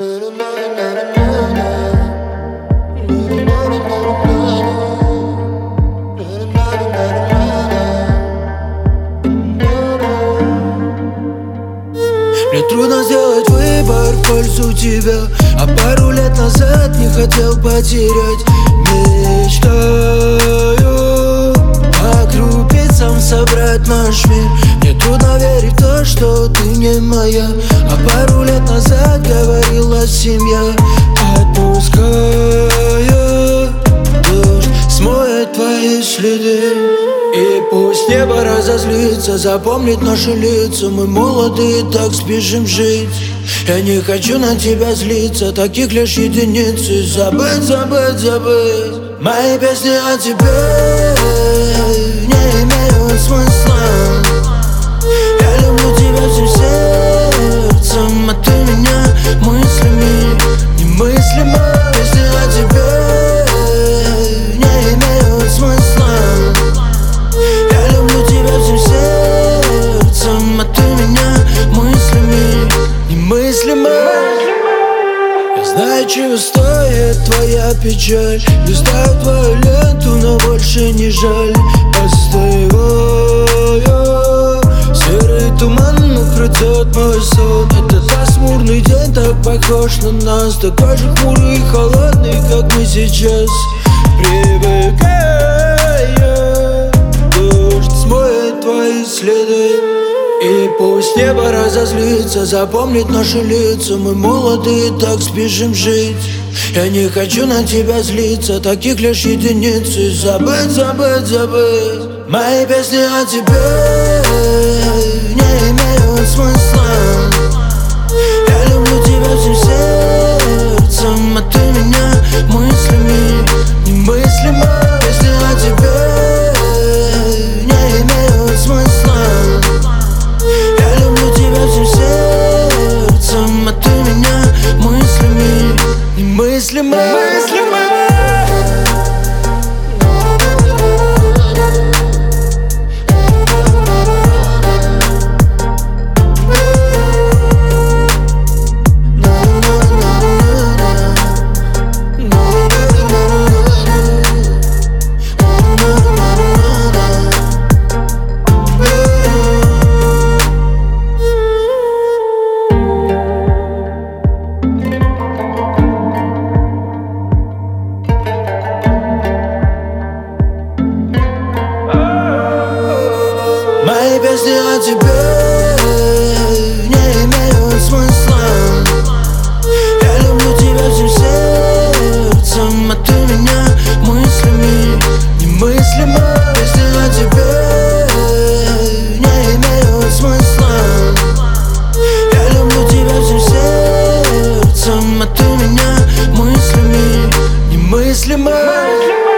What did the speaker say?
Мне трудно сделать выбор в пользу тебя, а пару лет назад не хотел потерять. Мечтаю по крупицам собрать наш мир. Мне трудно верить в то, что ты не моя, а пару лет назад говорила семья. Отпуская дождь смоет твои следы, и пусть небо разозлится, запомнит наши лица. Мы молоды и так спешим жить. Я не хочу на тебя злиться, таких лишь единицы. Забыть, забыть, забыть. Мои песни о тебе не имеют смысла. Я люблю тебя всем сердцем, а ты меня мыслями немыслимо. Песни о тебе не имеют смысла. Я люблю тебя всем сердцем, а ты меня мыслями немыслимо. Я знаю, чего стоит твоя печаль. Листаю твою ленту, но больше не жаль. Остываю, серый туман укрытет мой сон. Этот пасмурный день так похож на нас, такой же хмурый и холодный, как мы сейчас. Привыкаю, дождь смоет твои следы, и пусть небо разозлится, запомнит наши лица. Мы молоды и так спешим жить. Я не хочу на тебя злиться, таких лишь единицы. Забыть, забыть, забыть. Мои песни о тебе не имеют смысла. Я люблю тебя всем сердцем, а ты меня мыслями немыслимо. Песни о тебе не имеют смысла. Я люблю тебя всем сердцем, а ты меня мыслями немыслимо. Мои песни о тебе не имеют смысла. Я люблю тебя всем сердцем, а ты меня мыслями немыслимо. Песни о тебе не имеют смысла. Я люблю тебя всем сердцем, а ты меня мыслями немыслимо.